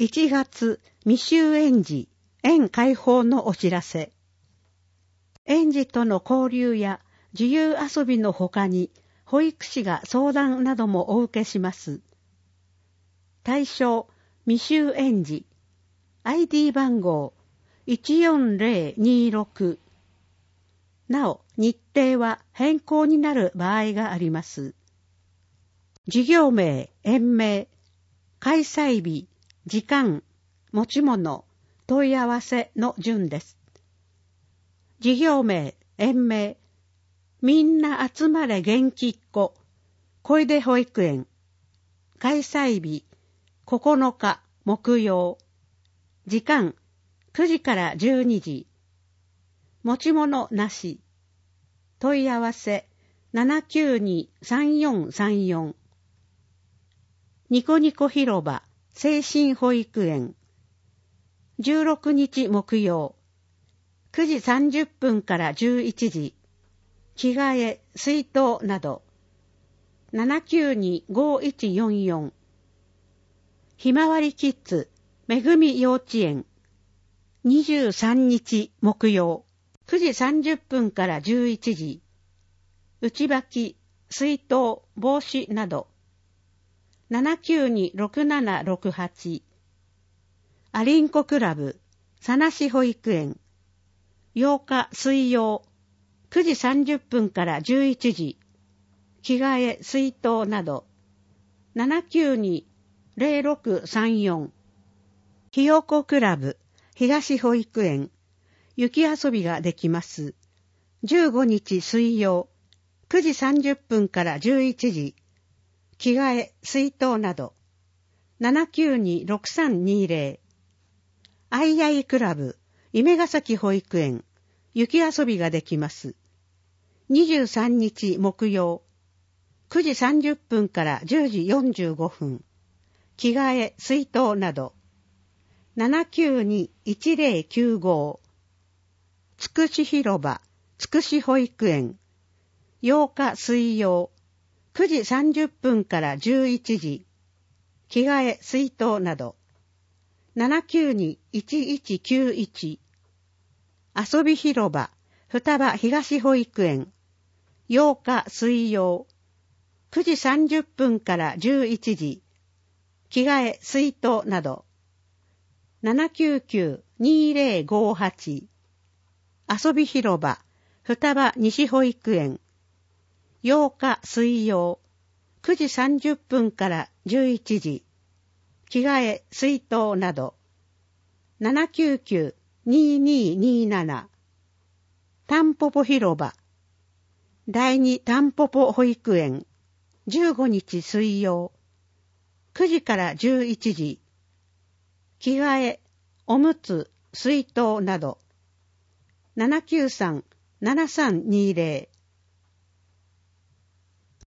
1月未就園児園開放のお知らせ。園児との交流や自由遊びのほかに保育士が相談などもお受けします。対象未就園児 ID 番号14026。なお日程は変更になる場合があります。事業名、園名、開催日、時間、持ち物、問い合わせの順です。事業名、園名、みんな集まれ元気っ子、小出保育園。開催日、9日木曜。時間、9時から12時。持ち物なし。問い合わせ、792-3434。ニコニコ広場精神保育園16日木曜9時30分から11時着替え水筒など 792-5144 ひまわりキッズめぐみ幼稚園23日木曜9時30分から11時内履き水筒帽子など792-6768アリンコクラブ佐梨保育園8日水曜9時30分から11時着替え水筒など792-0634ひよこクラブ東保育園雪遊びができます15日水曜9時30分から11時着替え、水筒など、792-6320。あいあいクラブ、夢ヶ崎保育園、雪遊びができます。23日木曜、9時30分から10時45分。着替え、水筒など、792-1095。つくし広場、つくし保育園、8日水曜、9時30分から11時。着替え、水筒など。792-1191。遊び広場、双葉東保育園。8日水曜。9時30分から11時。着替え、水筒など。799-2058。遊び広場、双葉西保育園。8日水曜9時30分から11時着替え水筒など 799-2227 タンポポ広場第二タンポポ保育園15日水曜9時から11時着替えおむつ水筒など 793-7320